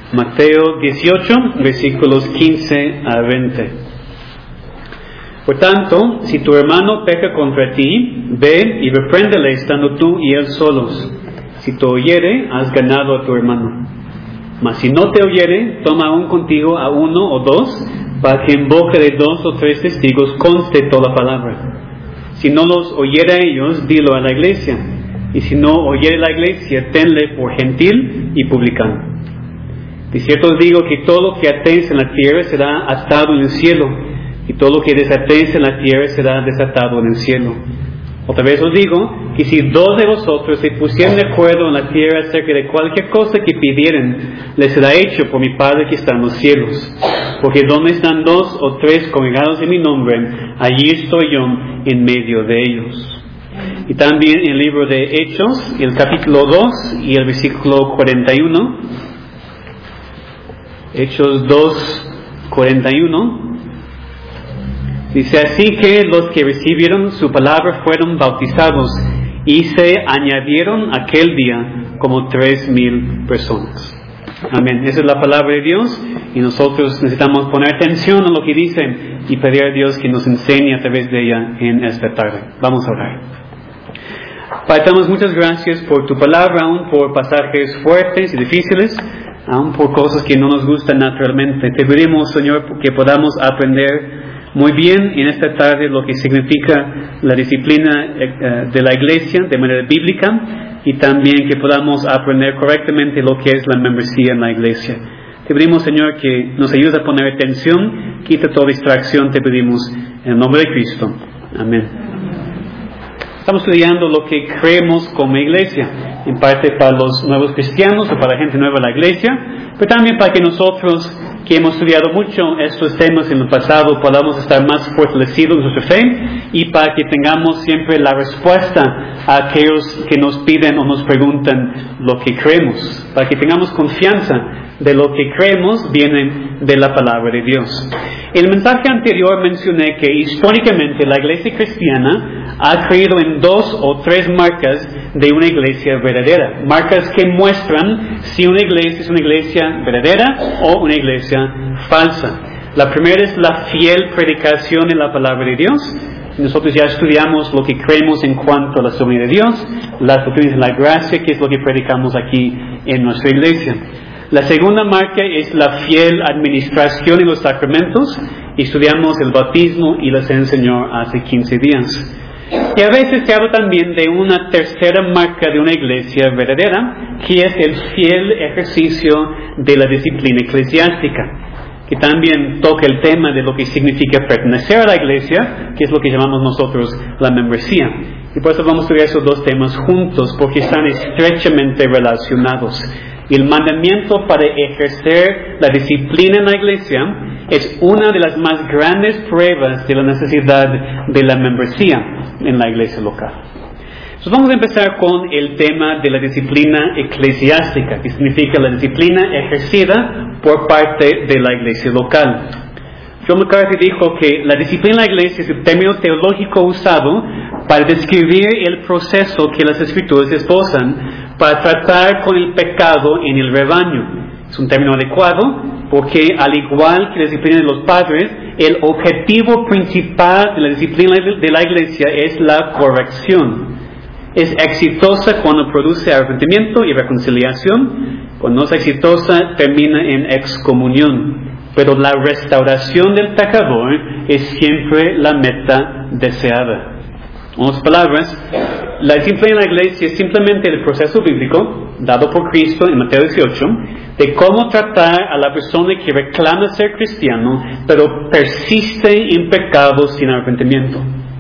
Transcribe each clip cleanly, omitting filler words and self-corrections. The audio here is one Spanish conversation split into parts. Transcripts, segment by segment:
Mateo 18, versículos 15 a 20. Por tanto, si tu hermano peca contra ti, ve y repréndele estando tú y él solos. Si te oyere, has ganado a tu hermano. Mas si no te oyere, toma aún contigo a uno o dos, para que en boca de 2 o 3 testigos conste toda palabra. Si no los oyere a ellos, dilo a la iglesia. Y si no oyere la iglesia, tenle por gentil y publicano. De cierto os digo que todo lo que atéis en la tierra será atado en el cielo, y todo lo que desatéis en la tierra será desatado en el cielo. Otra vez os digo que si 2 de vosotros se pusieren de acuerdo en la tierra acerca de cualquier cosa que pidieren, les será hecho por mi Padre que está en los cielos. Porque donde están 2 o 3 congregados en mi nombre, allí estoy yo en medio de ellos. Y también en el libro de Hechos, el capítulo 2 y el versículo 41. Hechos 2, 41. Dice: así que los que recibieron su palabra fueron bautizados, y se añadieron aquel día como 3,000 personas. Amén. Esa es la palabra de Dios, y nosotros necesitamos poner atención a lo que dice y pedir a Dios que nos enseñe a través de ella en esta tarde. Vamos a orar. Padre, te damos muchas gracias por tu palabra, aún por pasajes fuertes y difíciles, aún por cosas que no nos gustan naturalmente. Te pedimos, Señor, que podamos aprender muy bien en esta tarde lo que significa la disciplina de la iglesia de manera bíblica, y también que podamos aprender correctamente lo que es la membresía en la iglesia. Te pedimos, Señor, que nos ayudes a poner atención, quita toda distracción, te pedimos en el nombre de Cristo. Amén. Estamos estudiando lo que creemos como iglesia, en parte para los nuevos cristianos o para la gente nueva en la iglesia, pero también para que nosotros, que hemos estudiado mucho estos temas en el pasado, podamos estar más fortalecidos en nuestra fe, y para que tengamos siempre la respuesta a aquellos que nos piden o nos preguntan lo que creemos, para que tengamos confianza de lo que creemos viene de la palabra de Dios. En el mensaje anterior mencioné que históricamente la iglesia cristiana ha creído en 2 o 3 marcas de una iglesia verdadera, marcas que muestran si una iglesia es una iglesia verdadera o una iglesia falsa. La primera es la fiel predicación de la palabra de Dios. Nosotros ya estudiamos lo que creemos en cuanto a la soberanía de Dios, las doctrinas de la gracia, que es lo que predicamos aquí en nuestra iglesia. La segunda marca es la fiel administración de los sacramentos. Estudiamos el bautismo y la cena del Señor hace 15 días. Y a veces se habla también de una tercera marca de una iglesia verdadera, que es el fiel ejercicio de la disciplina eclesiástica, que también toca el tema de lo que significa pertenecer a la iglesia, que es lo que llamamos nosotros la membresía. Y por eso vamos a estudiar esos 2 temas juntos, porque están estrechamente relacionados. Y el mandamiento para ejercer la disciplina en la iglesia es una de las más grandes pruebas de la necesidad de la membresía en la iglesia local. Entonces vamos a empezar con el tema de la disciplina eclesiástica, que significa la disciplina ejercida por parte de la iglesia local. John MacArthur dijo que la disciplina en la iglesia es el término teológico usado para describir el proceso que las escrituras esbozan para tratar con el pecado en el rebaño. Es un término adecuado porque, al igual que la disciplina de los padres, el objetivo principal de la disciplina de la iglesia es la corrección. Es exitosa cuando produce arrepentimiento y reconciliación. Cuando no es exitosa, termina en excomunión. Pero la restauración del pecador es siempre la meta deseada. En otras palabras, la disciplina en la iglesia es simplemente el proceso bíblico dado por Cristo en Mateo 18 de cómo tratar a la persona que reclama ser cristiano pero persiste en pecados sin arrepentimiento.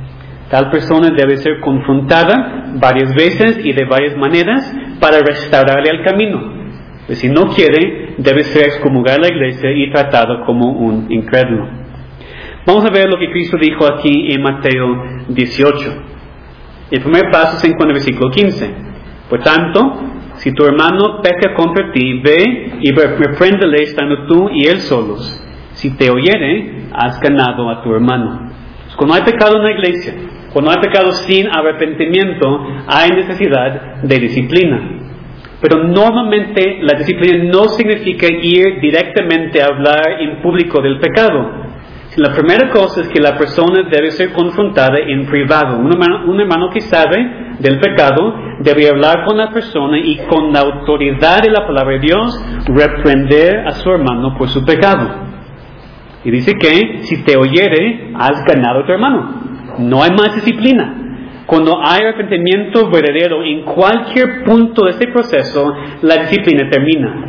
Tal persona debe ser confrontada varias veces y de varias maneras para restaurarle al camino. Pues si no quiere, debe ser excomulgado de la iglesia y tratado como un incrédulo. Vamos a ver lo que Cristo dijo aquí en Mateo 18. El primer paso se encuentra en el versículo 15. Por tanto, si tu hermano peca contra ti, ve y repréndele estando tú y él solos. Si te oyere, has ganado a tu hermano. Cuando hay pecado en la iglesia, cuando hay pecado sin arrepentimiento, hay necesidad de disciplina. Pero normalmente la disciplina no significa ir directamente a hablar en público del pecado. La primera cosa es que la persona debe ser confrontada en privado. Un hermano que sabe del pecado debe hablar con la persona y con la autoridad de la palabra de Dios reprender a su hermano por su pecado. Y dice que si te oyere, has ganado a tu hermano. No hay más disciplina. Cuando hay arrepentimiento verdadero en cualquier punto de este proceso, la disciplina termina.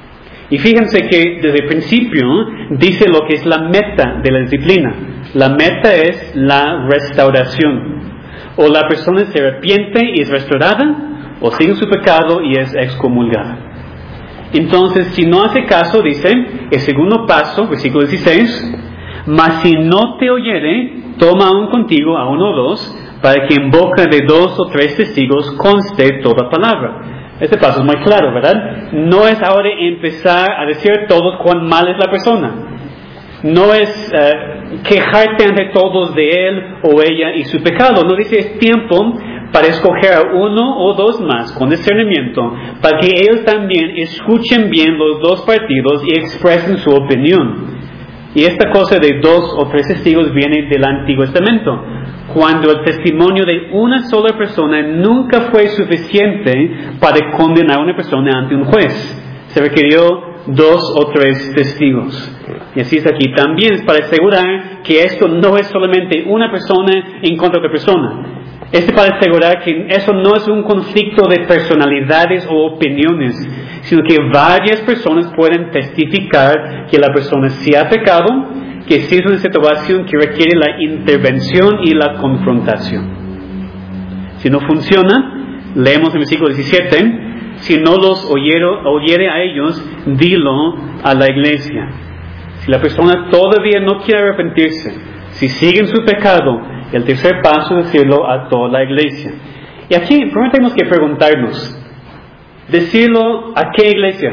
Y fíjense que desde el principio dice lo que es la meta de la disciplina. La meta es la restauración. O la persona se arrepiente y es restaurada, o sigue su pecado y es excomulgada. Entonces, si no hace caso, dice el segundo paso, versículo 16, mas si no te oyere, toma aún contigo a uno o dos, para que en boca de 2 o 3 testigos conste toda palabra. Este paso es muy claro, ¿verdad? No es ahora empezar a decir a todos cuán mal es la persona. No es quejarte ante todos de él o ella y su pecado. No dice es tiempo para escoger a uno o dos más con discernimiento, para que ellos también escuchen bien los dos partidos y expresen su opinión. Y esta cosa de 2 o 3 testigos viene del Antiguo Testamento. Cuando el testimonio de una sola persona nunca fue suficiente para condenar a una persona ante un juez. Se requirió 2 o 3 testigos. Y así es aquí también, es para asegurar que esto no es solamente una persona en contra de otra persona. Es para asegurar que eso no es un conflicto de personalidades o opiniones, sino que varias personas pueden testificar que la persona sí ha pecado, que sí es una situación que requiere la intervención y la confrontación. Si no funciona, leemos en el versículo 17, si no los oyere a ellos, dilo a la iglesia. Si la persona todavía no quiere arrepentirse, si sigue en su pecado, el tercer paso es decirlo a toda la iglesia. Y aquí primero tenemos que preguntarnos, ¿decirlo a qué iglesia?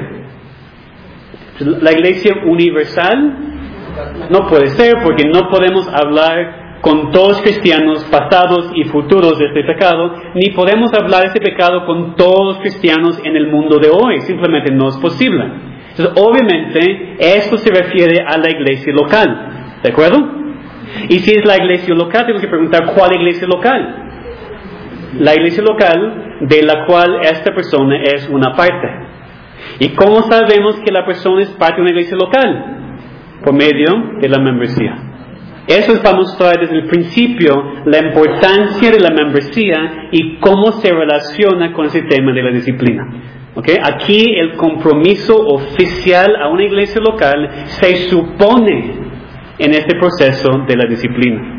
¿La iglesia universal? No puede ser, porque no podemos hablar con todos los cristianos pasados y futuros de este pecado, ni podemos hablar de este pecado con todos los cristianos en el mundo de hoy. Simplemente no es posible. Entonces, obviamente, esto se refiere a la iglesia local. ¿De acuerdo? Y si es la iglesia local, tenemos que preguntar ¿cuál iglesia local? La iglesia local de la cual esta persona es una parte. ¿Y cómo sabemos que la persona es parte de una iglesia local? Por medio de la membresía. Eso es para mostrar desde el principio la importancia de la membresía y cómo se relaciona con ese tema de la disciplina. ¿Okay? Aquí el compromiso oficial a una iglesia local se supone en este proceso de la disciplina.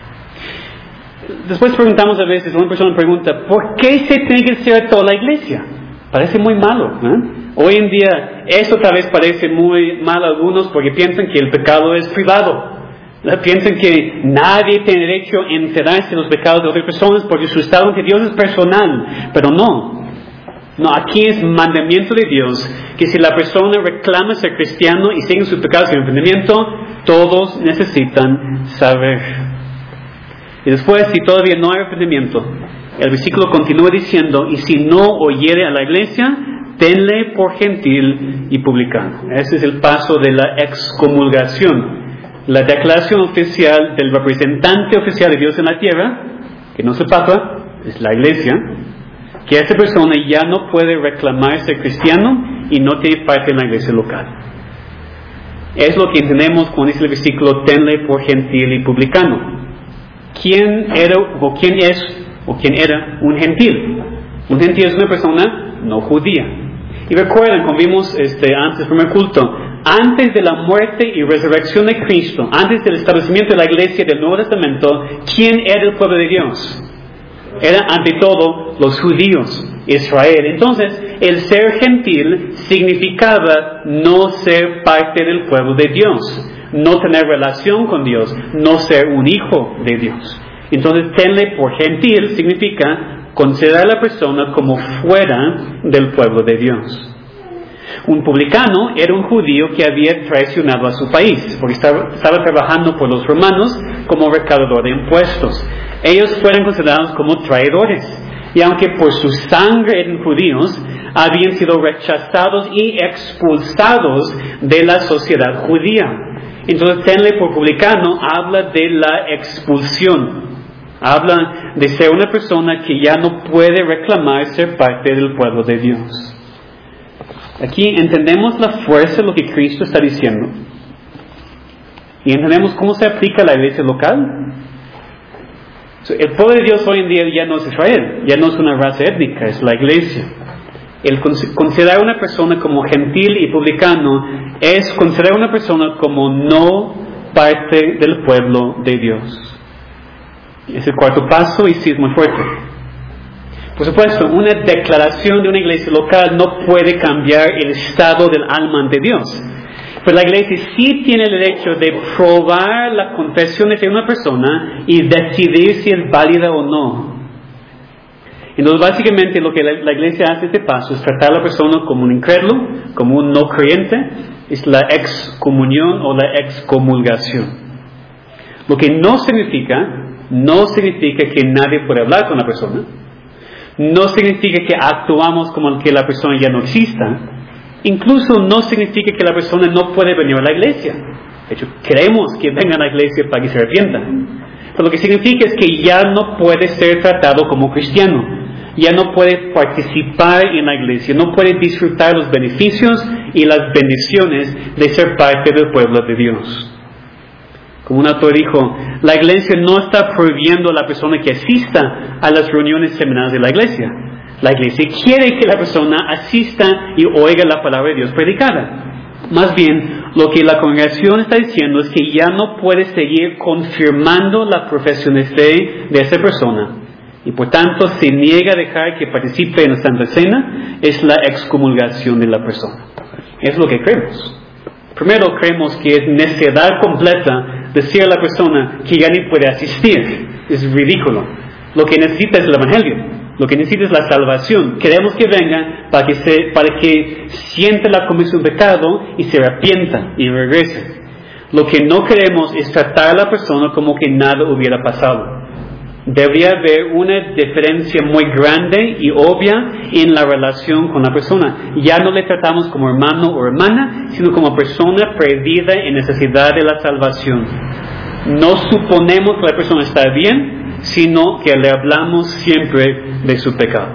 Después preguntamos a veces, una persona pregunta, ¿por qué se tiene que hacer toda la iglesia? Parece muy malo, ¿eh? Hoy en día eso tal vez parece muy mal a algunos porque piensan que el pecado es privado. Piensan que nadie tiene derecho a enterarse de los pecados de otras personas porque su estado ante Dios es personal. Pero no, aquí es mandamiento de Dios que si la persona reclama ser cristiano y sigue sus pecados sin arrepentimiento, todos necesitan saber. Y después, si todavía no hay arrepentimiento, el versículo continúa diciendo, y si no oyere a la iglesia, tenle por gentil y publicano. Ese es el paso de la excomulgación. La declaración oficial del representante oficial de Dios en la tierra, que no se pasa, es la iglesia, que esa persona ya no puede reclamar ser cristiano y no tiene parte en la iglesia local. Es lo que entendemos cuando dice el versículo, tenle por gentil y publicano. ¿Quién era o quién era un gentil? Un gentil es una persona no judía. Y recuerden, como vimos antes del primer culto, antes de la muerte y resurrección de Cristo, antes del establecimiento de la iglesia del Nuevo Testamento, ¿quién era el pueblo de Dios? Era ante todo los judíos, Israel. Entonces, el ser gentil significaba no ser parte del pueblo de Dios, no tener relación con Dios, no ser un hijo de Dios. Entonces, tenle por gentil significa considerar a la persona como fuera del pueblo de Dios. Un publicano era un judío que había traicionado a su país, porque estaba trabajando por los romanos como recaudador de impuestos. Ellos fueron considerados como traidores, y aunque por su sangre eran judíos, habían sido rechazados y expulsados de la sociedad judía. Entonces, tenle por publicano habla de la expulsión. Habla de ser una persona que ya no puede reclamar ser parte del pueblo de Dios. Aquí entendemos la fuerza de lo que Cristo está diciendo. Y entendemos cómo se aplica a la iglesia local. El pueblo de Dios hoy en día ya no es Israel, ya no es una raza étnica, es la iglesia. El considerar a una persona como gentil y publicano es considerar a una persona como no parte del pueblo de Dios. Es el cuarto paso y sí es muy fuerte. Por supuesto, una declaración de una iglesia local no puede cambiar el estado del alma ante Dios. Pero la iglesia sí tiene el derecho de probar la confesión de una persona y decidir si es válida o no. Entonces, básicamente, lo que la iglesia hace este paso es tratar a la persona como un incrédulo, como un no creyente, es la excomunión o la excomulgación. Lo que no significa que nadie puede hablar con la persona. No significa que actuamos como que la persona ya no exista. Incluso no significa que la persona no puede venir a la iglesia. De hecho, queremos que venga a la iglesia para que se arrepienta. Pero lo que significa es que ya no puede ser tratado como cristiano. Ya no puede participar en la iglesia. No puede disfrutar los beneficios y las bendiciones de ser parte del pueblo de Dios. Como un autor dijo, la iglesia no está prohibiendo a la persona que asista a las reuniones semanales de la iglesia. La iglesia quiere que la persona asista y oiga la palabra de Dios predicada. Más bien, lo que la congregación está diciendo es que ya no puede seguir confirmando la profesión de fe de esa persona. Y por tanto, se niega a dejar que participe en la Santa Cena, es la excomulgación de la persona. Es lo que creemos. Primero, creemos que es necedad completa decir a la persona que ya ni puede asistir. Es ridículo. Lo que necesita es el Evangelio. Lo que necesita es la salvación. Queremos que venga para que sienta la comisión de pecado y se arrepienta y regrese. Lo que no queremos es tratar a la persona como que nada hubiera pasado. Debería haber una diferencia muy grande y obvia en la relación con la persona. Ya no le tratamos como hermano o hermana, sino como persona perdida en necesidad de la salvación. No suponemos que la persona está bien, sino que le hablamos siempre de su pecado.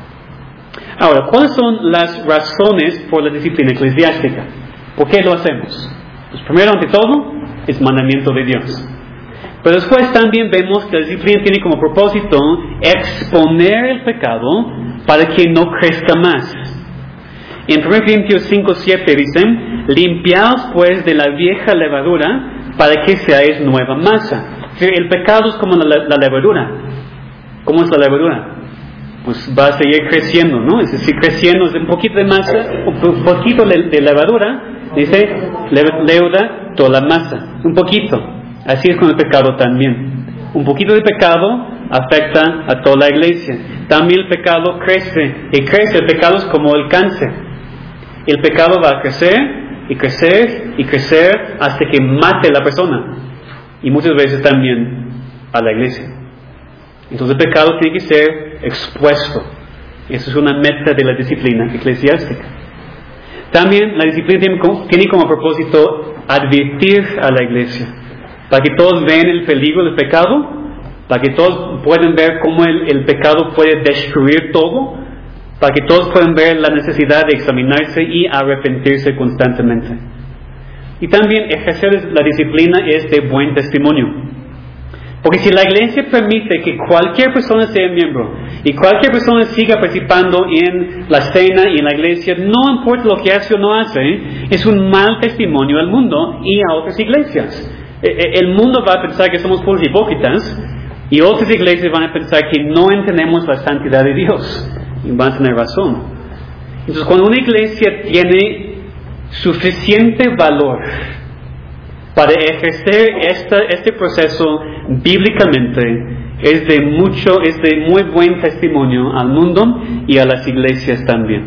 Ahora, ¿cuáles son las razones por la disciplina eclesiástica? ¿Por qué lo hacemos? Pues primero, ante todo, es mandamiento de Dios. Pero después también vemos que la disciplina tiene como propósito exponer el pecado para que no crezca más. En 1 Corintios 5:7 dicen, limpiaos pues de la vieja levadura para que seáis nueva masa. El pecado es como la levadura. ¿Cómo es la levadura? Pues va a seguir creciendo, ¿no? Es decir, creciendo, es un poquito de masa, un poquito de levadura, dice, leuda toda la masa, un poquito. Así es con el pecado también. Un poquito de pecado afecta a toda la iglesia. También el pecado crece y crece. El pecado es como el cáncer. El pecado va a crecer y crecer y crecer hasta que mate a la persona. Y muchas veces también a la iglesia. Entonces el pecado tiene que ser expuesto. Eso es una meta de la disciplina eclesiástica. También la disciplina tiene como propósito advertir a la iglesia. Para que todos vean el peligro del pecado, para que todos puedan ver cómo el pecado puede destruir todo, para que todos puedan ver la necesidad de examinarse y arrepentirse constantemente. Y también ejercer la disciplina es de buen testimonio. Porque si la iglesia permite que cualquier persona sea miembro y cualquier persona siga participando en la cena y en la iglesia, no importa lo que hace o no hace, es un mal testimonio al mundo y a otras iglesias. El mundo va a pensar que somos puros hipócritas y otras iglesias van a pensar que no entendemos la santidad de Dios y van a tener razón. Entonces, cuando una iglesia tiene suficiente valor para ejercer este proceso bíblicamente, es de muy buen testimonio al mundo y a las iglesias también.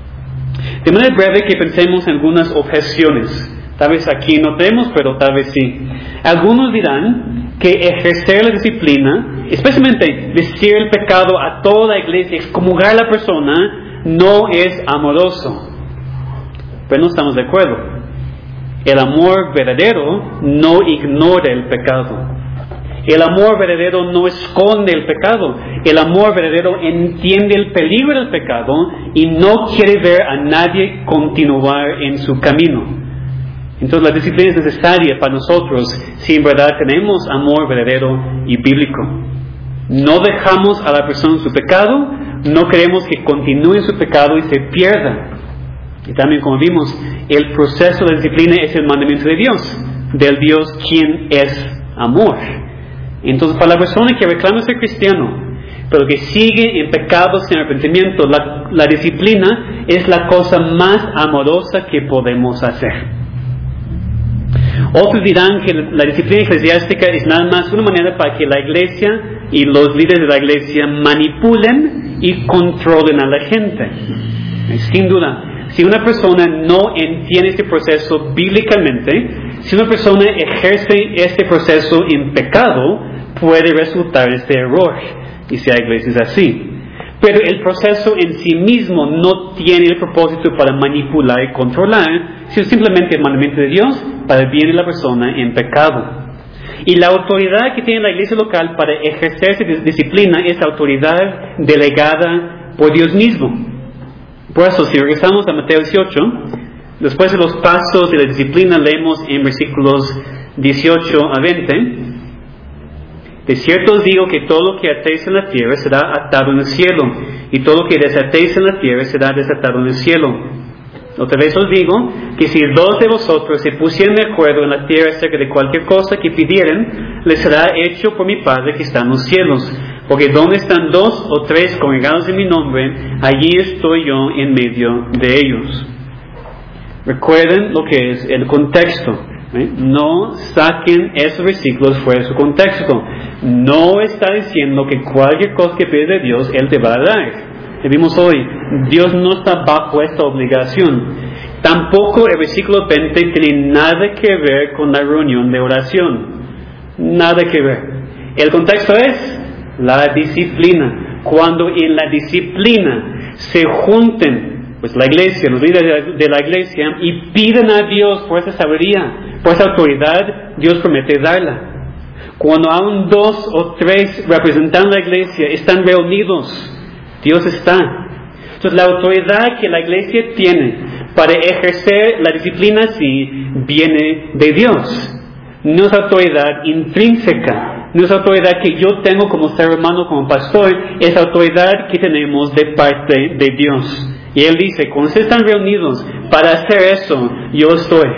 De manera breve que pensemos en algunas objeciones. Tal vez aquí no tenemos, pero tal vez sí. Algunos dirán que ejercer la disciplina, especialmente decir el pecado a toda la iglesia, excomulgar a la persona, no es amoroso. Pero no estamos de acuerdo. El amor verdadero no ignora el pecado. El amor verdadero no esconde el pecado. El amor verdadero entiende el peligro del pecado y no quiere ver a nadie continuar en su camino. Entonces la disciplina es necesaria para nosotros si en verdad tenemos amor verdadero y bíblico. No dejamos a la persona en su pecado, no queremos que continúe en su pecado y se pierda. Y también, como vimos, el proceso de disciplina es el mandamiento de Dios, del Dios quien es amor. Entonces, para la persona que reclama ser cristiano, pero que sigue en pecados sin arrepentimiento, la disciplina es la cosa más amorosa que podemos hacer. Otros dirán que la disciplina eclesiástica es nada más una manera para que la iglesia y los líderes de la iglesia manipulen y controlen a la gente. Sin duda, si una persona no entiende este proceso bíblicamente, si una persona ejerce este proceso en pecado, puede resultar este error. Y si hay iglesias así. Pero el proceso en sí mismo no tiene el propósito para manipular y controlar, sino simplemente el mandamiento de Dios para el bien de la persona en pecado. Y la autoridad que tiene la iglesia local para ejercer esta disciplina es la autoridad delegada por Dios mismo. Por eso, si regresamos a Mateo 18, después de los pasos de la disciplina, leemos en versículos 18 a 20. De cierto os digo que todo lo que atéis en la tierra será atado en el cielo, y todo lo que desatéis en la tierra será desatado en el cielo. Otra vez os digo que si dos de vosotros se pusieran de acuerdo en la tierra acerca de cualquier cosa que pidieren, les será hecho por mi Padre que está en los cielos. Porque donde están dos o tres congregados en mi nombre, allí estoy yo en medio de ellos. Recuerden lo que es el contexto. No saquen esos versículos fuera de su contexto. No está diciendo que cualquier cosa que pides de Dios, Él te va a dar. Vimos hoy, Dios no está bajo esta obligación. Tampoco el versículo 20 tiene nada que ver con la reunión de oración. Nada que ver. El contexto es la disciplina. Cuando en la disciplina se junten pues la iglesia, los líderes de la iglesia, y piden a Dios por esa sabiduría, por esa autoridad, Dios promete darla. Cuando aún dos o tres representando la iglesia están reunidos, Dios está. Entonces la autoridad que la iglesia tiene para ejercer la disciplina así viene de Dios. No es autoridad intrínseca, no es autoridad que yo tengo como ser humano, como pastor, es autoridad que tenemos de parte de Dios. Y Él dice, cuando ustedes están reunidos para hacer eso, yo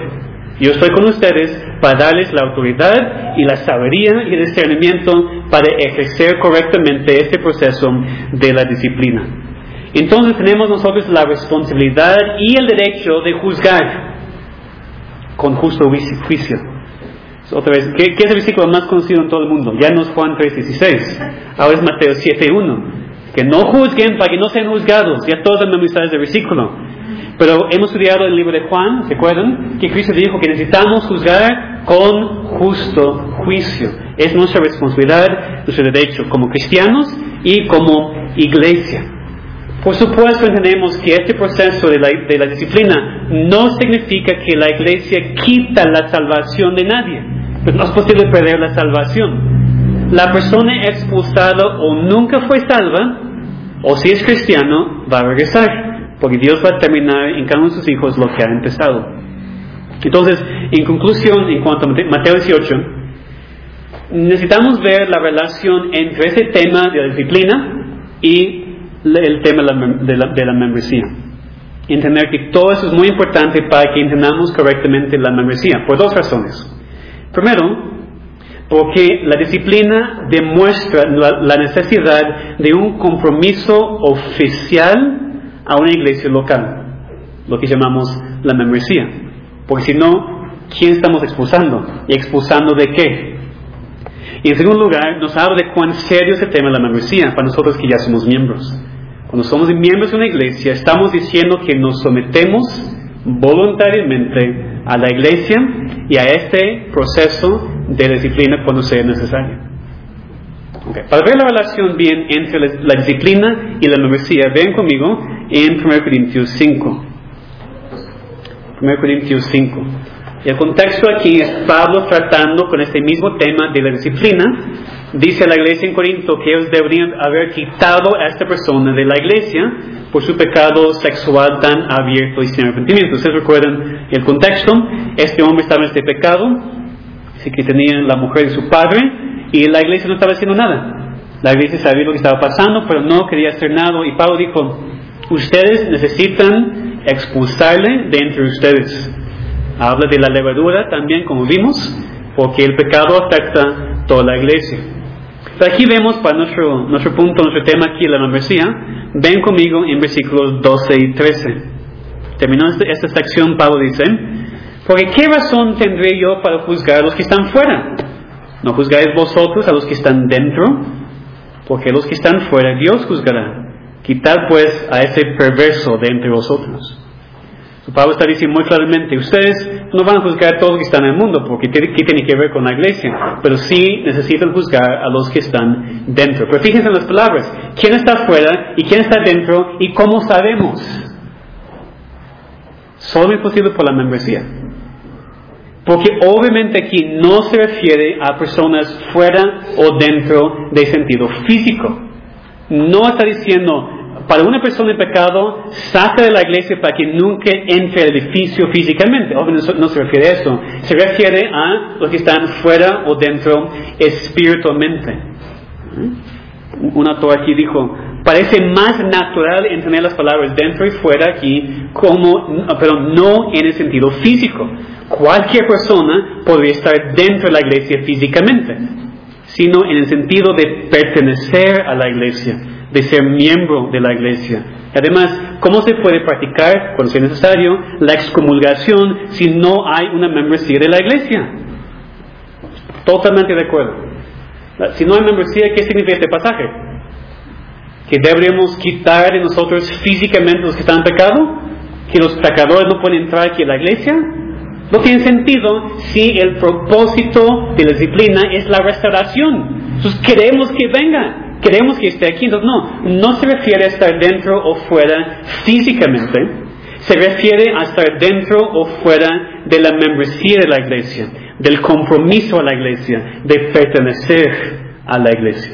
estoy con ustedes para darles la autoridad y la sabiduría y el discernimiento para ejercer correctamente este proceso de la disciplina. Entonces tenemos nosotros la responsabilidad y el derecho de juzgar con justo juicio. Otra vez, ¿qué es el versículo más conocido en todo el mundo? Ya no es Juan 3:16, ahora es Mateo 7:1. Que no juzguen para que no sean juzgados. Ya todos han memorizado ese versículo. Pero hemos estudiado el libro de Juan, ¿se acuerdan? Que Cristo dijo que necesitamos juzgar con justo juicio. Es nuestra responsabilidad, nuestro derecho como cristianos y como iglesia. Por supuesto entendemos que este proceso de la disciplina no significa que la iglesia quita la salvación de nadie. Pues no es posible perder la salvación. La persona expulsada o nunca fue salva, o si es cristiano, va a regresar, porque Dios va a terminar en cada uno de sus hijos lo que ha empezado. Entonces, en conclusión, en cuanto a Mateo 18, necesitamos ver la relación entre ese tema de la disciplina y el tema de la membresía. Entender que todo eso es muy importante para que entendamos correctamente la membresía, por dos razones. Primero, porque la disciplina demuestra la necesidad de un compromiso oficial a una iglesia local, lo que llamamos la membresía. Porque si no, ¿quién estamos expulsando? ¿Y expulsando de qué? Y en segundo lugar, nos habla de cuán serio es el tema de la membresía para nosotros que ya somos miembros. Cuando somos miembros de una iglesia, estamos diciendo que nos sometemos voluntariamente a la iglesia y a este proceso de disciplina cuando sea necesario. Okay. Para ver la relación bien entre la disciplina y la membresía, ven conmigo en 1 Corintios 5. 1 Corintios 5. El contexto aquí es Pablo tratando con este mismo tema de la disciplina. Dice a la iglesia en Corinto que ellos deberían haber quitado a esta persona de la iglesia por su pecado sexual tan abierto y sin arrepentimiento. Ustedes recuerdan el contexto. Este hombre estaba en este pecado, así que tenía la mujer de su padre, y la iglesia no estaba haciendo nada. La iglesia sabía lo que estaba pasando, pero no quería hacer nada, y Pablo dijo: ustedes necesitan expulsarle de entre ustedes. Habla de la levadura también, como vimos, porque el pecado afecta toda la iglesia. Pero aquí vemos para nuestro punto, nuestro tema aquí, la membresía. Ven conmigo en versículos 12 y 13. Terminando esta sección, Pablo dice: porque ¿qué razón tendré yo para juzgar a los que están fuera? ¿No juzgáis vosotros a los que están dentro? Porque los que están fuera Dios juzgará. Quitad pues a ese perverso de entre vosotros. Pablo está diciendo muy claramente: ustedes no van a juzgar a todos los que están en el mundo, porque ¿qué tiene que ver con la iglesia? Pero sí necesitan juzgar a los que están dentro. Pero fíjense en las palabras: ¿quién está fuera y quién está dentro? ¿Y cómo sabemos? Solo es posible por la membresía. Porque obviamente aquí no se refiere a personas fuera o dentro de sentido físico. No está diciendo: para una persona en pecado, saca de la iglesia para que nunca entre al edificio físicamente. Obviamente no se refiere a eso. Se refiere a los que están fuera o dentro espiritualmente. Un autor aquí dijo: parece más natural entender las palabras dentro y fuera aquí, pero no en el sentido físico. Cualquier persona podría estar dentro de la iglesia físicamente, sino en el sentido de pertenecer a la iglesia, de ser miembro de la iglesia. Además, ¿cómo se puede practicar, cuando sea necesario, la excomulgación si no hay una membresía de la iglesia? Totalmente de acuerdo. Si no hay membresía, ¿qué significa este pasaje? ¿Que deberíamos quitar de nosotros físicamente los que están en pecado? ¿Que los pecadores no pueden entrar aquí a la iglesia? No tiene sentido si el propósito de la disciplina es la restauración. Entonces queremos que venga, queremos que esté aquí. Entonces no se refiere a estar dentro o fuera físicamente. Se refiere a estar dentro o fuera de la membresía de la iglesia, del compromiso a la iglesia, de pertenecer a la iglesia.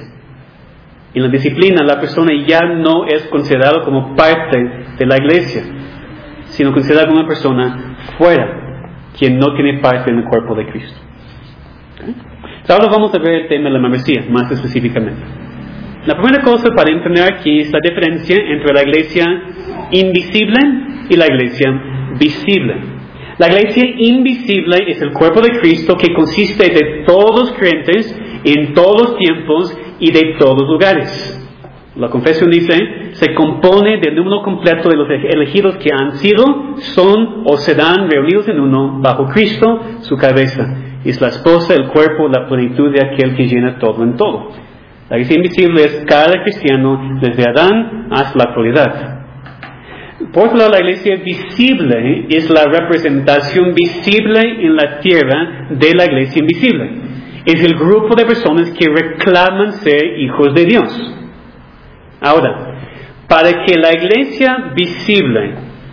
En la disciplina, la persona ya no es considerada como parte de la iglesia, sino considerada como una persona fuera, quien no tiene parte en el cuerpo de Cristo. ¿Okay? Ahora vamos a ver el tema de la membresía, más específicamente. La primera cosa para entender aquí es la diferencia entre la iglesia invisible y la iglesia visible. La iglesia invisible es el cuerpo de Cristo, que consiste de todos los creyentes en todos los tiempos y de todos los lugares. La confesión dice: se compone del número completo de los elegidos que han sido, son o serán reunidos en uno bajo Cristo, su cabeza. Es la esposa, el cuerpo, la plenitud de aquel que llena todo en todo. La iglesia invisible es cada cristiano desde Adán hasta la actualidad. Por otro lado, la iglesia visible es la representación visible en la tierra de la iglesia invisible. Es el grupo de personas que reclaman ser hijos de Dios. Ahora, para que la iglesia visible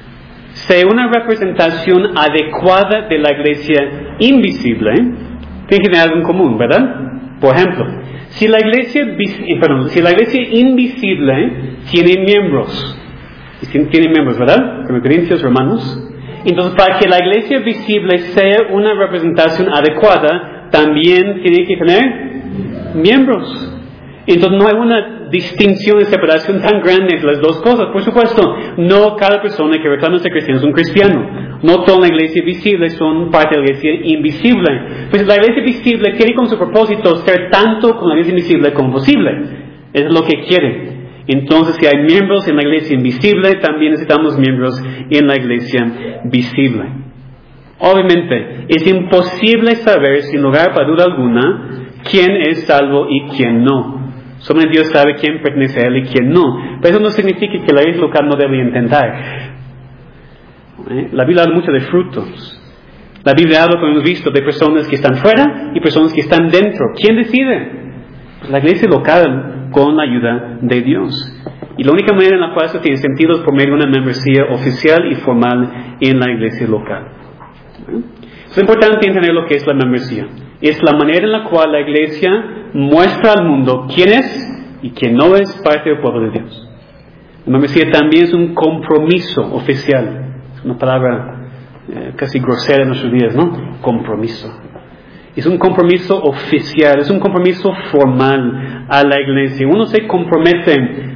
sea una representación adecuada de la iglesia invisible, tiene que tener algo en común, ¿verdad? Por ejemplo, si la iglesia invisible tiene miembros, ¿verdad? Como Corintios, Romanos. Entonces, para que la iglesia visible sea una representación adecuada, también tiene que tener miembros. Entonces no hay una distinción y separación tan grande entre las dos cosas. Por supuesto, no cada persona que reclama ser cristiano es un cristiano. No toda la iglesia visible son parte de la iglesia invisible. Pues la iglesia visible tiene como su propósito ser tanto con la iglesia invisible como posible. Es lo que quiere. Entonces, si hay miembros en la iglesia invisible, también necesitamos miembros en la iglesia visible. Obviamente, es imposible saber, sin lugar para duda alguna, quién es salvo y quién no. Solamente Dios sabe quién pertenece a Él y quién no. Pero eso no significa que la iglesia local no debe intentar. La Biblia habla mucho de frutos. La Biblia habla, como hemos visto, de personas que están fuera y personas que están dentro. ¿Quién decide? Pues la iglesia local con la ayuda de Dios. Y la única manera en la cual eso tiene sentido es por medio de una membresía oficial y formal en la iglesia local. Es importante entender lo que es la membresía. Es la manera en la cual la iglesia muestra al mundo quién es y quién no es parte del pueblo de Dios. La membresía también es un compromiso oficial. Es una palabra casi grosera en nuestros días, ¿no? Compromiso. Es un compromiso oficial, es un compromiso formal a la iglesia. Uno se compromete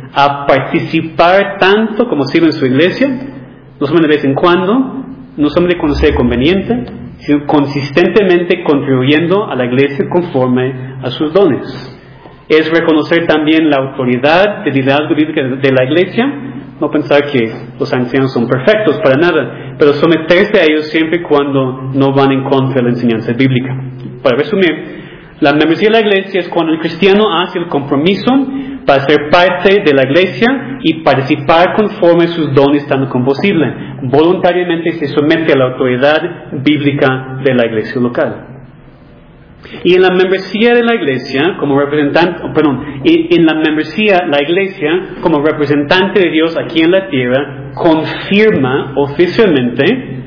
a participar tanto como sirve en su iglesia, no solamente de vez en cuando, no solamente cuando sea conveniente, sino consistentemente contribuyendo a la iglesia conforme a sus dones. Es reconocer también la autoridad del liderazgo bíblico de la iglesia, no pensar que los ancianos son perfectos, para nada, pero someterse a ellos siempre y cuando no van en contra de la enseñanza bíblica. Para resumir, la membresía de la iglesia es cuando el cristiano hace el compromiso para ser parte de la iglesia y participar conforme sus dones tanto como posible. Voluntariamente se somete a la autoridad bíblica de la iglesia local. Y en la membresía de la iglesia, como representante, en la membresía, la iglesia, como representante de Dios aquí en la tierra, confirma oficialmente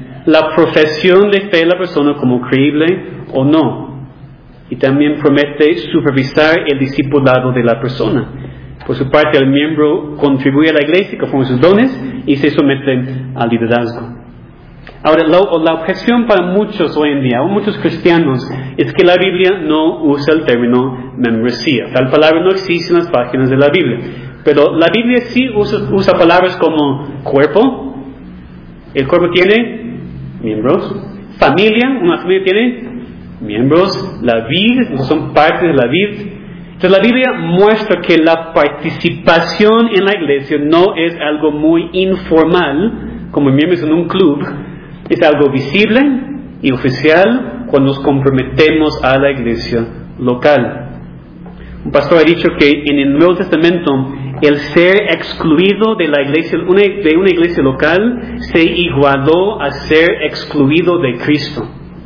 la profesión de fe de la persona como creíble o no. Y también promete supervisar el discipulado de la persona. Por su parte, el miembro contribuye a la iglesia conforme sus dones y se somete al liderazgo. Ahora, la objeción para muchos hoy en día, o muchos cristianos, es que la Biblia no usa el término membresía. Tal palabra no existe en las páginas de la Biblia. Pero la Biblia sí usa palabras como cuerpo. El cuerpo tiene miembros. Familia, una familia tiene miembros. La vid, son partes de la vid. Entonces la Biblia muestra que la participación en la iglesia no es algo muy informal, como miembros en un club. Es algo visible y oficial cuando nos comprometemos a la iglesia local. Un pastor ha dicho que en el Nuevo Testamento el ser excluido de la iglesia, de una iglesia local, se igualó a ser excluido de Cristo.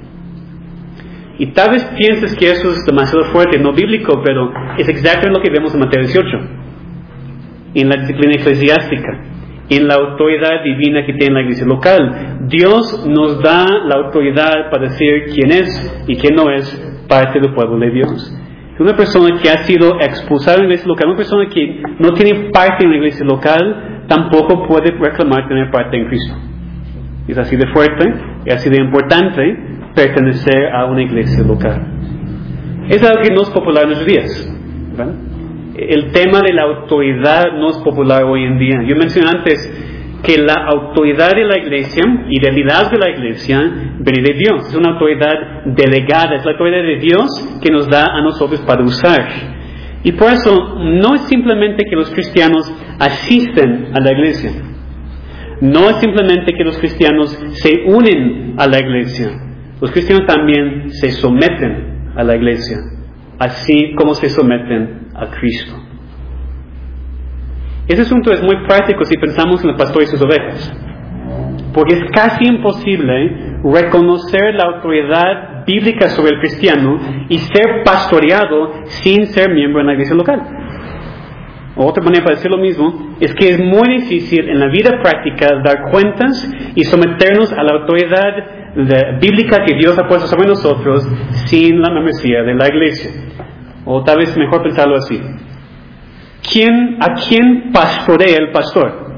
Y tal vez pienses que eso es demasiado fuerte, no bíblico, pero es exactamente lo que vemos en Mateo 18, en la disciplina eclesiástica, en la autoridad divina que tiene la iglesia local. Dios nos da la autoridad para decir quién es y quién no es parte del pueblo de Dios. Una persona que ha sido expulsada de la iglesia local, una persona que no tiene parte en la iglesia local, tampoco puede reclamar tener parte en Cristo. Es así de fuerte, es así de importante pertenecer a una iglesia local. Es algo que no es popular en nuestros días, ¿verdad? El tema de la autoridad no es popular hoy en día. Yo mencioné antes que la autoridad de la iglesia y del liderazgo de la iglesia viene de Dios. Es una autoridad delegada, es la autoridad de Dios que nos da a nosotros para usar. Y por eso no es simplemente que los cristianos asisten a la iglesia. No es simplemente que los cristianos se unen a la iglesia. Los cristianos también se someten a la iglesia, así como se someten a Cristo. Ese asunto es muy práctico si pensamos en el pastor y sus ovejas, porque es casi imposible reconocer la autoridad bíblica sobre el cristiano y ser pastoreado sin ser miembro en la iglesia local. Otra manera para decir lo mismo es que es muy difícil en la vida práctica dar cuentas y someternos a la autoridad bíblica que Dios ha puesto sobre nosotros sin la membresía de la iglesia. O tal vez mejor pensarlo así. ¿A quién pastorea el pastor?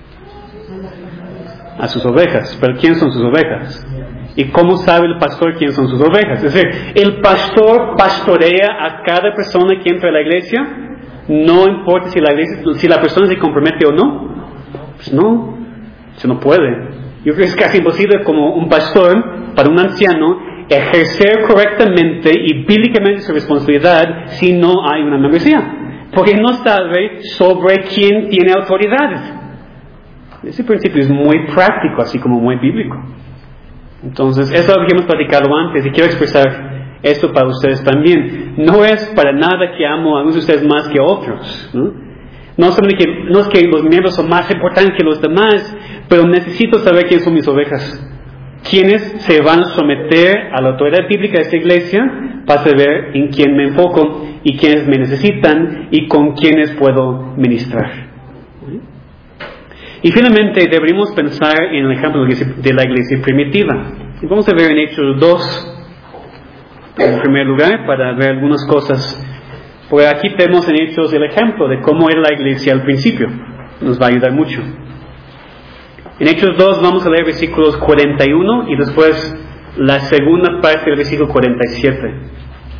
A sus ovejas. ¿Pero quién son sus ovejas? ¿Y cómo sabe el pastor quién son sus ovejas? Es decir, ¿el pastor pastorea a cada persona que entra a la iglesia? No importa si la persona se compromete o no. Pues no, eso no puede. Yo creo que es casi imposible como un pastor, para un anciano, ejercer correctamente y bíblicamente su responsabilidad si no hay una membresía. Porque no sabe sobre quién tiene autoridad. Ese principio es muy práctico, así como muy bíblico. Entonces, eso es lo que hemos platicado antes y quiero expresar esto para ustedes también. No es para nada que amo a algunos de ustedes más que a otros, ¿no? No es que los miembros son más importantes que los demás, pero necesito saber quiénes son mis ovejas. quienes se van a someter a la autoridad bíblica de esta iglesia para saber en quién me enfoco y quiénes me necesitan y con quiénes puedo ministrar. Y finalmente deberíamos pensar en el ejemplo de la iglesia primitiva. Y vamos a ver en Hechos 2, en primer lugar, para ver algunas cosas. Porque aquí tenemos en Hechos el ejemplo de cómo era la iglesia al principio. Nos va a ayudar mucho. En Hechos 2 vamos a leer versículos 41 y después la segunda parte del versículo 47.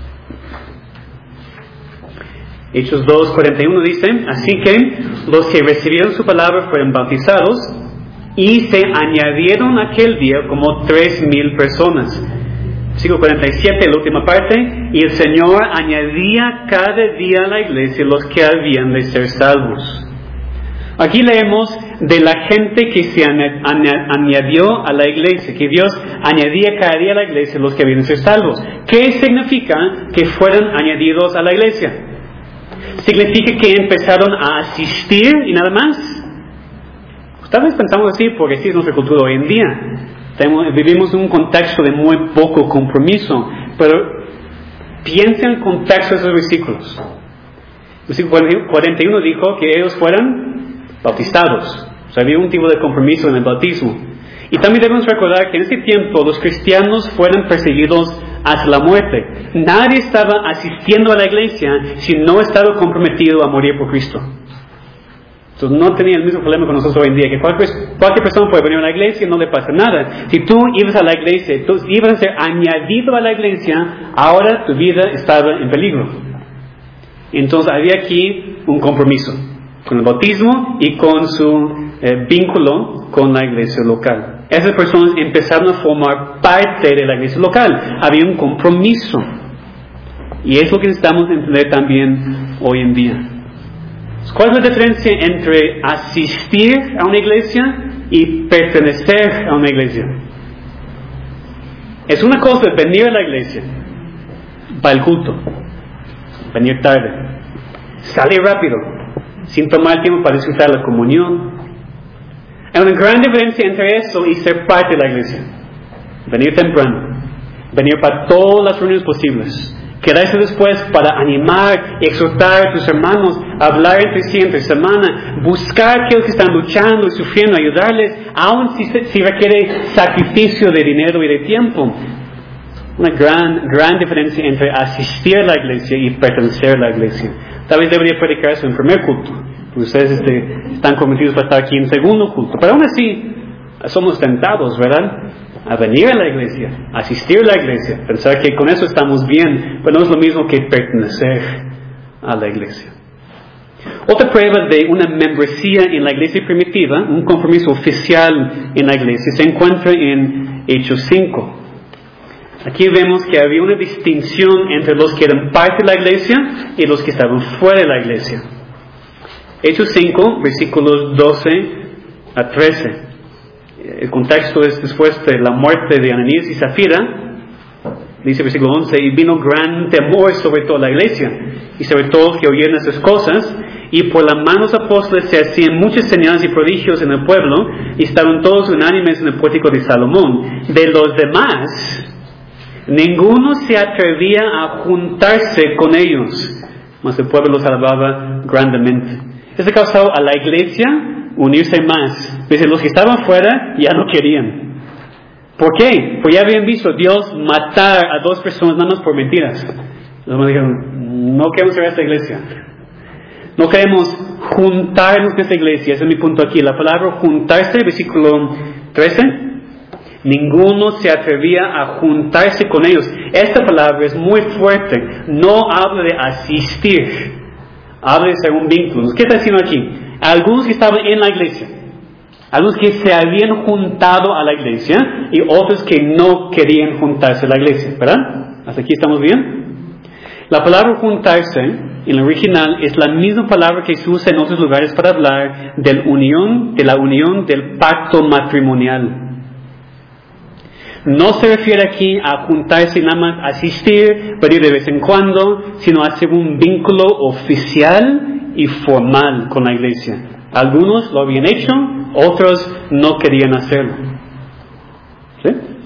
Hechos 2:41 dice: así que los que recibieron su palabra fueron bautizados y se añadieron aquel día como 3,000 personas. Versículo 47, la última parte: y el Señor añadía cada día a la iglesia los que habían de ser salvos. Aquí leemos de la gente que se añadió a la iglesia, que Dios añadía cada día a la iglesia los que habían de ser salvos. ¿Qué significa que fueran añadidos a la iglesia? ¿Significa que empezaron a asistir y nada más? Pues tal vez pensamos así porque así es nuestra cultura hoy en día. Vivimos en un contexto de muy poco compromiso, pero piensa en el contexto de esos versículos. El versículo 41 dijo que ellos fueran bautizados. O sea, había un tipo de compromiso en el bautismo. Y también debemos recordar que en ese tiempo los cristianos fueron perseguidos hasta la muerte. Nadie estaba asistiendo a la iglesia si no estaba comprometido a morir por Cristo. Entonces no tenía el mismo problema con nosotros hoy en día, que cualquier persona puede venir a la iglesia y no le pasa nada. Si tú ibas a la iglesia, tú ibas a ser añadido a la iglesia, ahora tu vida estaba en peligro. Entonces había aquí un compromiso con el bautismo y con su vínculo con la iglesia local. Esas personas empezaron a formar parte de la iglesia local. Había un compromiso. Y es lo que necesitamos entender también hoy en día. ¿Cuál es la diferencia entre asistir a una iglesia y pertenecer a una iglesia? Es una cosa venir a la iglesia para el culto, venir tarde, salir rápido, sin tomar tiempo para disfrutar la comunión. Hay una gran diferencia entre eso y ser parte de la iglesia. Venir temprano, venir para todas las reuniones posibles, quedarse después para animar y exhortar a tus hermanos, hablar entre sí entre semana, buscar a aquellos que están luchando y sufriendo, ayudarles, aun si requiere sacrificio de dinero y de tiempo. Una gran diferencia entre asistir a la iglesia y pertenecer a la iglesia. Tal vez debería predicar eso en primer culto. Ustedes están convencidos para estar aquí en segundo culto. Pero aún así, somos tentados, ¿verdad? A venir a la iglesia, a asistir a la iglesia, pensar que con eso estamos bien, pero no es lo mismo que pertenecer a la iglesia. Otra prueba de una membresía en la iglesia primitiva, un compromiso oficial en la iglesia, se encuentra en Hechos 5. Aquí vemos que había una distinción entre los que eran parte de la iglesia y los que estaban fuera de la iglesia. Hechos 5, versículos 12 a 13. El contexto es después de la muerte de Ananías y Zafira. Dice el versículo 11: y vino gran temor sobre toda la iglesia y sobre todos los que oyeron esas cosas, y por la mano de los apóstoles se hacían muchas señales y prodigios en el pueblo, y estaban todos unánimes en el pórtico de Salomón. De los demás, ninguno se atrevía a juntarse con ellos, mas el pueblo los alababa grandemente. Esto causó a la iglesia unirse más. Dice, los que estaban fuera ya no querían. ¿Por qué? Pues ya habían visto a Dios matar a 2 personas nada más por mentiras. Los demás dijeron, no queremos ir a esta iglesia. No queremos juntarnos con esta iglesia. Ese es mi punto aquí. La palabra juntarse, versículo 13. Ninguno se atrevía a juntarse con ellos. Esta palabra es muy fuerte. No habla de asistir. Habla de ser un vínculo. ¿Qué está diciendo aquí? Algunos que estaban en la iglesia, algunos que se habían juntado a la iglesia y otros que no querían juntarse a la iglesia, ¿verdad? ¿Hasta aquí estamos bien? La palabra juntarse en el original es la misma palabra que se usa en otros lugares para hablar de la unión del pacto matrimonial. No se refiere aquí a juntarse y nada más asistir, venir de vez en cuando, sino a hacer un vínculo oficial y formal con la iglesia. Algunos lo habían hecho, otros no querían hacerlo. ¿Sí?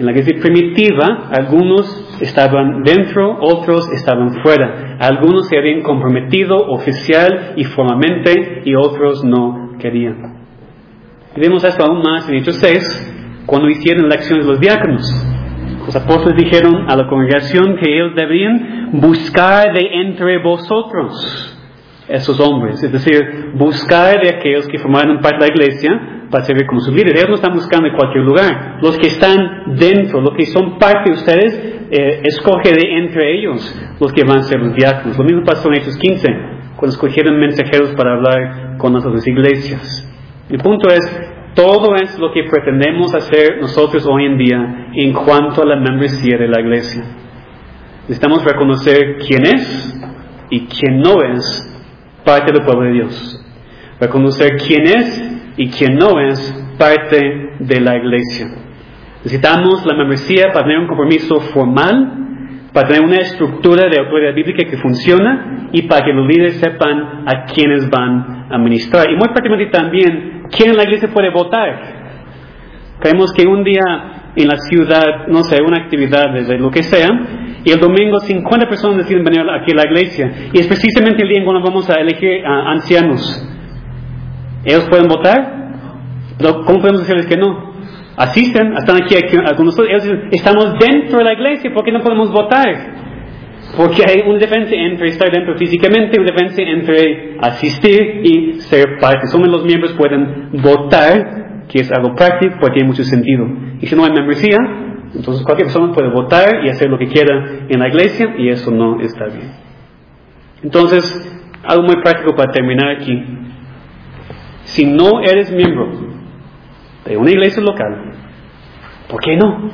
En la iglesia primitiva, algunos estaban dentro, otros estaban fuera. Algunos se habían comprometido oficial y formalmente, y otros no querían. Y vemos esto aún más en Hechos 6, cuando hicieron elecciones los diáconos. Los apóstoles dijeron a la congregación que ellos debían buscar de entre vosotros esos hombres, es decir, buscar de aquellos que formaron parte de la iglesia para servir como sus líderes. Ellos no están buscando en cualquier lugar. Los que están dentro, los que son parte de ustedes, escoge de entre ellos los que van a ser los diáconos. Lo mismo pasó en Hechos 15, cuando escogieron mensajeros para hablar con las otras iglesias. El punto es, todo es lo que pretendemos hacer nosotros hoy en día en cuanto a la membresía de la iglesia. Necesitamos reconocer quién es y quién no es parte del pueblo de Dios. Reconocer quién es y quién no es parte de la iglesia. Necesitamos la membresía para tener un compromiso formal, para tener una estructura de autoridad bíblica que funciona y para que los líderes sepan a quiénes van a ministrar. Y muy prácticamente también, ¿quién en la iglesia puede votar? Creemos que un día en la ciudad, no sé, una actividad de lo que sea, y el domingo 50 personas deciden venir aquí a la iglesia, y es precisamente el día en cuando vamos a elegir a ancianos. ¿Ellos pueden votar? Pero ¿cómo podemos decirles que no? Asisten, están aquí con nosotros. Ellos dicen, estamos dentro de la iglesia, ¿por qué no podemos votar? Porque hay una diferencia entre estar dentro físicamente, una diferencia entre asistir y ser parte. Solo los miembros pueden votar, que es algo práctico, porque tiene mucho sentido. Y si no hay membresía, entonces cualquier persona puede votar y hacer lo que quiera en la iglesia, y eso no está bien. Entonces, algo muy práctico para terminar aquí. Si no eres miembro de una iglesia local, ¿por qué no?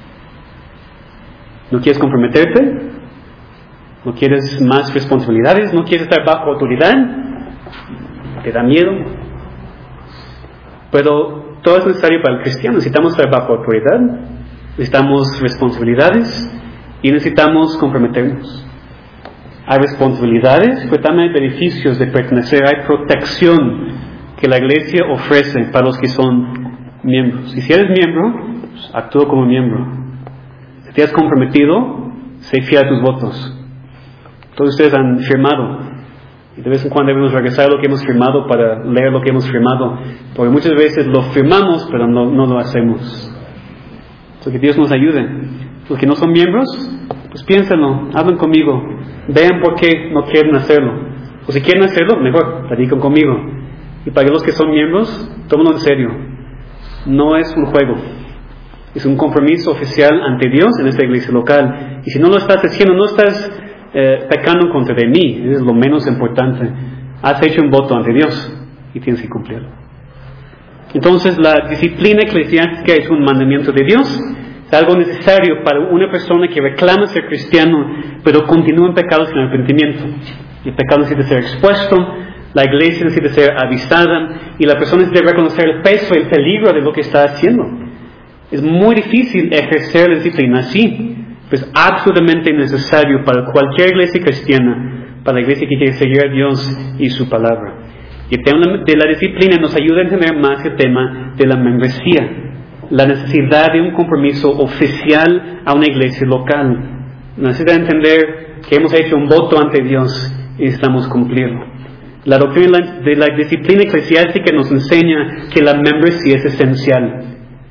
¿No quieres comprometerte? ¿No quieres más responsabilidades? ¿No quieres estar bajo autoridad? ¿Te da miedo? Pero todo es necesario para el cristiano. Necesitamos estar bajo autoridad, necesitamos responsabilidades y necesitamos comprometernos. Hay responsabilidades, pero también hay beneficios de pertenecer. Hay protección que la iglesia ofrece para los que son miembros. Y si eres miembro, pues, actúa como miembro. Si te has comprometido, sé fiel a tus votos. Todos ustedes han firmado, y de vez en cuando debemos regresar a lo que hemos firmado para leer lo que hemos firmado, porque muchas veces lo firmamos pero no lo hacemos. Entonces que Dios nos ayude. Los que no son miembros, pues piénsenlo, hablen conmigo, vean por qué no quieren hacerlo, o si quieren hacerlo, mejor, platican conmigo. Y para los que son miembros, tómenlo en serio. No es un juego, es un compromiso oficial ante Dios en esta iglesia local. Y si no lo estás haciendo, no estás pecando contra de mí, es lo menos importante. Has hecho un voto ante Dios y tienes que cumplirlo. Entonces la disciplina eclesiástica es un mandamiento de Dios, es algo necesario para una persona que reclama ser cristiano pero continúa en pecados sin arrepentimiento. El pecado necesita ser expuesto, la iglesia necesita ser avisada y la persona necesita reconocer el peso y el peligro de lo que está haciendo. Es muy difícil ejercer la disciplina así. Es absolutamente necesario para cualquier iglesia cristiana, para la iglesia que quiere seguir a Dios y su palabra. Y el tema de la disciplina nos ayuda a entender más el tema de la membresía, la necesidad de un compromiso oficial a una iglesia local, la necesidad de entender que hemos hecho un voto ante Dios y necesitamos cumplirlo. La doctrina de la disciplina eclesiástica nos enseña que la membresía es esencial.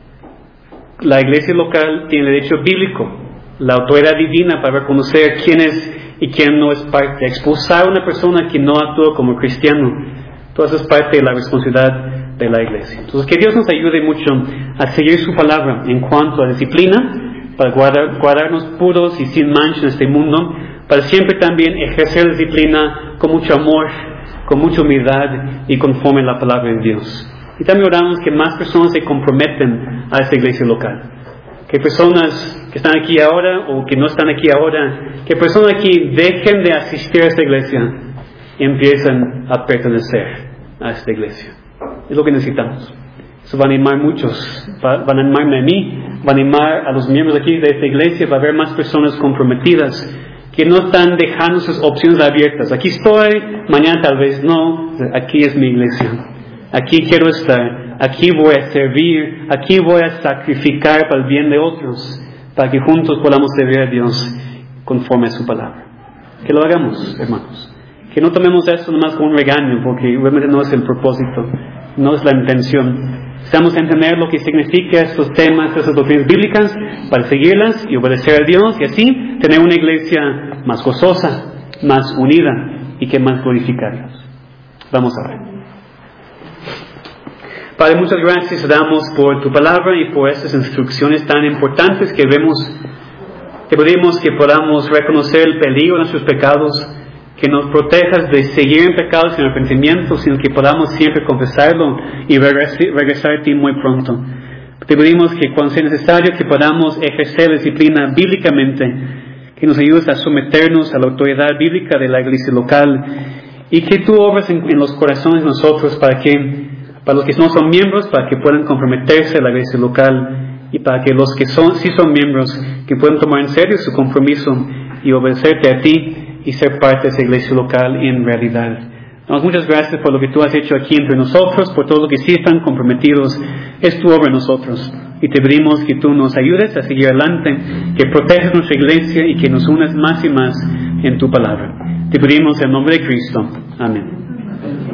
La iglesia local tiene el derecho bíblico, la autoridad divina para reconocer quién es y quién no es parte, expulsar a una persona que no actúa como cristiano. Todo eso es parte de la responsabilidad de la iglesia. Entonces que Dios nos ayude mucho a seguir su palabra en cuanto a disciplina, para guardarnos puros y sin mancha en este mundo, para siempre también ejercer la disciplina con mucho amor, con mucha humildad y conforme a la palabra de Dios. Y también oramos que más personas se comprometen a esta iglesia local. Que personas que están aquí ahora o que no están aquí ahora, que personas aquí dejen de asistir a esta iglesia y empiecen a pertenecer a esta iglesia. Es lo que necesitamos. Eso va a animar muchos, van a animarme a mí, va a animar a los miembros aquí de esta iglesia, va a haber más personas comprometidas que no están dejando sus opciones abiertas. Aquí estoy, mañana tal vez no, aquí es mi iglesia. Aquí quiero estar, aquí voy a servir, aquí voy a sacrificar para el bien de otros, para que juntos podamos servir a Dios conforme a su palabra. Que lo hagamos, hermanos. Que no tomemos esto nomás como un regaño, porque realmente no es el propósito, no es la intención. Necesitamos entender lo que significa estos temas, estas doctrinas bíblicas, para seguirlas y obedecer a Dios, y así tener una iglesia más gozosa, más unida y que más glorifica a Dios. Vamos a ver. Padre, muchas gracias damos por tu palabra y por estas instrucciones tan importantes que vemos. Te pedimos que podamos reconocer el peligro de nuestros pecados, que nos protejas de seguir en pecados sin arrepentimiento, sino que podamos siempre confesarlo y regresar a ti muy pronto. Te pedimos que cuando sea necesario que podamos ejercer disciplina bíblicamente, que nos ayudes a someternos a la autoridad bíblica de la iglesia local y que tú obres en los corazones de nosotros para los que no son miembros, para que puedan comprometerse a la iglesia local y para que los que sí son miembros, que puedan tomar en serio su compromiso y obedecerte a ti y ser parte de esa iglesia local en realidad. Damos muchas gracias por lo que tú has hecho aquí entre nosotros, por todo lo que sí están comprometidos. Es tu obra en nosotros. Y te pedimos que tú nos ayudes a seguir adelante, que protejas nuestra iglesia y que nos unas más y más en tu palabra. Te pedimos en nombre de Cristo. Amén.